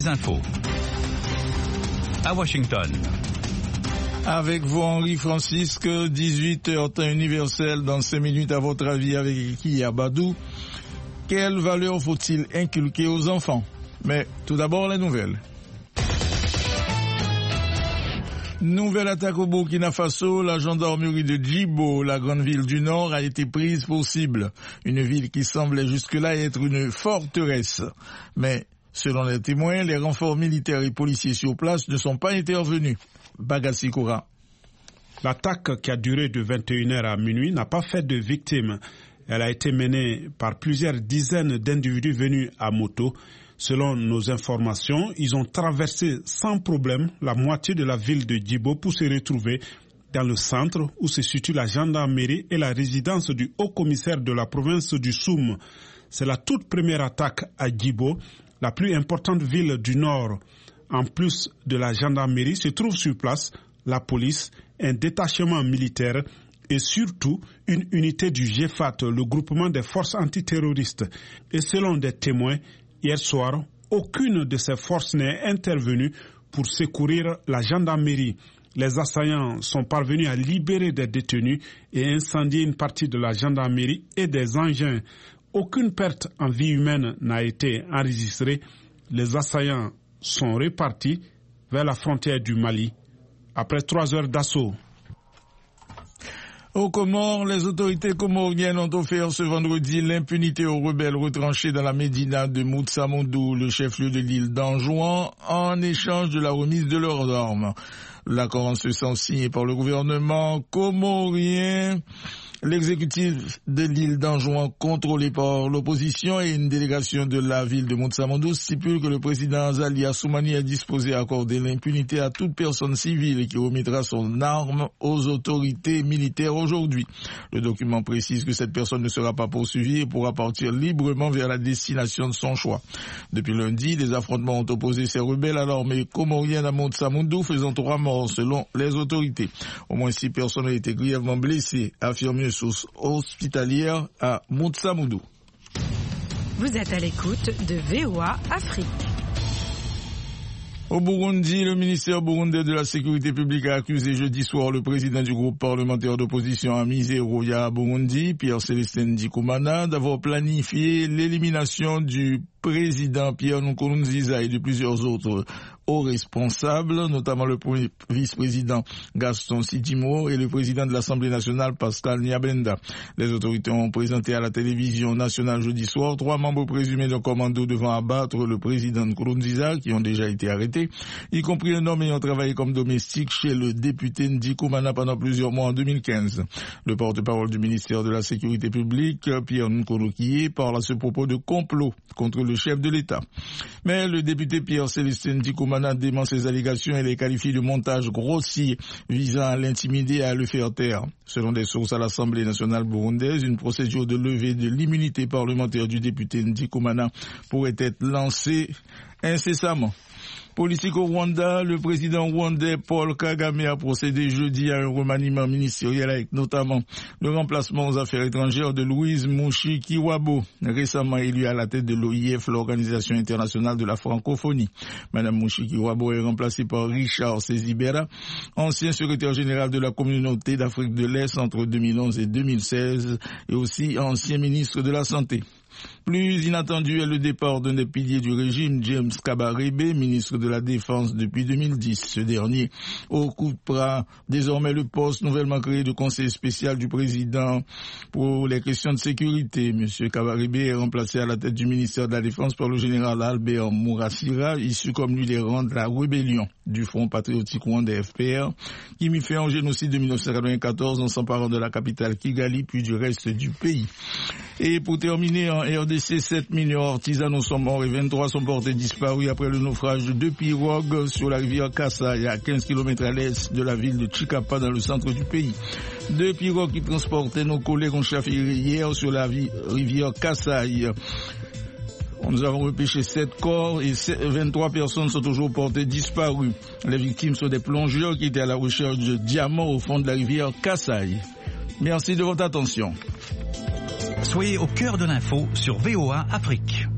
Infos à Washington. Avec vous, Henri Francisque, 18h, temps universel, dans 5 minutes, à votre avis, avec qui Abadou. Quelle valeur faut-il inculquer aux enfants? Mais tout d'abord, les nouvelles. Nouvelle attaque au Burkina Faso, la gendarmerie de Djibo, la grande ville du Nord, a été prise pour cible. Une ville qui semblait jusque-là être une forteresse. Mais, selon les témoins, les renforts militaires et policiers sur place ne sont pas intervenus. Bagassi Koura. L'attaque qui a duré de 21h à minuit n'a pas fait de victimes. Elle a été menée par plusieurs dizaines d'individus venus à moto. Selon nos informations, ils ont traversé sans problème la moitié de la ville de Djibo pour se retrouver dans le centre où se situe la gendarmerie et la résidence du haut-commissaire de la province du Soum. C'est la toute première attaque à Djibo, la plus importante ville du Nord. En plus de la gendarmerie, se trouve sur place la police, un détachement militaire et surtout une unité du GFAT, le groupement des forces antiterroristes. Et selon des témoins, hier soir, aucune de ces forces n'est intervenue pour secourir la gendarmerie. Les assaillants sont parvenus à libérer des détenus et incendier une partie de la gendarmerie et des engins. Aucune perte en vie humaine n'a été enregistrée. Les assaillants sont repartis vers la frontière du Mali après 3 heures d'assaut. Aux Comores, les autorités comoriennes ont offert ce vendredi l'impunité aux rebelles retranchés dans la médina de Moutsamondou, le chef-lieu de l'île d'Anjouan, en échange de la remise de leurs armes. L'accord en ce sens signé par le gouvernement comorien. L'exécutif de l'île d'Anjouan, contrôlé par l'opposition et une délégation de la ville de Moutsamondou, stipule que le président Azali Assoumani a disposé à accorder l'impunité à toute personne civile qui remettra son arme aux autorités militaires aujourd'hui. Le document précise que cette personne ne sera pas poursuivie et pourra partir librement vers la destination de son choix. Depuis lundi, des affrontements ont opposé ces rebelles à l'armée comorienne à Moutsamondou, faisant 3 morts selon les autorités. Au moins 6 personnes ont été grièvement blessées, affirme une source hospitalière à Moutsamondou. Vous êtes à l'écoute de VOA Afrique. Au Burundi, le ministère burundais de la Sécurité publique a accusé jeudi soir le président du groupe parlementaire d'opposition Amizero ya Burundi, Pierre-Célestin Ndikumana, d'avoir planifié l'élimination du président Pierre Nkurunziza et de plusieurs autres hauts responsables, notamment le premier vice-président Gaston Sidimo et le président de l'Assemblée nationale Pascal Nyabenda. Les autorités ont présenté à la télévision nationale jeudi soir 3 membres présumés d'un commando devant abattre le président Nkurunziza qui ont déjà été arrêtés, y compris un homme ayant travaillé comme domestique chez le député Ndikumana pendant plusieurs mois en 2015. Le porte-parole du ministère de la Sécurité publique, Pierre Nkurukiye, parle à ce propos de complot contre le chef de l'État. Mais le député Pierre-Célestin Ndikumana dément ces allégations et les qualifie de montage grossier visant à l'intimider et à le faire taire. Selon des sources à l'Assemblée nationale burundaise, une procédure de levée de l'immunité parlementaire du député Ndikumana pourrait être lancée incessamment. Politique au Rwanda, le président rwandais Paul Kagame a procédé jeudi à un remaniement ministériel avec notamment le remplacement aux affaires étrangères de Louise Mushikiwabo, récemment élue à la tête de l'OIF, l'Organisation internationale de la francophonie. Madame Mushikiwabo est remplacée par Richard Sezibera, ancien secrétaire général de la communauté d'Afrique de l'Est entre 2011 et 2016 et aussi ancien ministre de la Santé. Plus inattendu est le départ d'un des piliers du régime, James Kabarebe, ministre de la Défense depuis 2010. Ce dernier occupera désormais le poste nouvellement créé de conseiller spécial du président pour les questions de sécurité. Monsieur Kabarebe est remplacé à la tête du ministère de la Défense par le général Albert Mourasira, issu comme lui des rangs de la rébellion du Front patriotique rwandais FPR, qui mit fin au génocide de 1994 en s'emparant de la capitale Kigali puis du reste du pays. Et pour terminer, en RDC, 7 millions artisanaux sont morts et 23 sont portés disparus après le naufrage de 2 pirogues sur la rivière Kasaï, à 15 km à l'est de la ville de Chikapa dans le centre du pays. 2 pirogues qui transportaient nos collègues ont chaviré hier sur la rivière Kasaï. Nous avons repêché 7 corps et 23 personnes sont toujours portées disparues. Les victimes sont des plongeurs qui étaient à la recherche de diamants au fond de la rivière Kasaï. Merci de votre attention. Soyez au cœur de l'info sur VOA Afrique.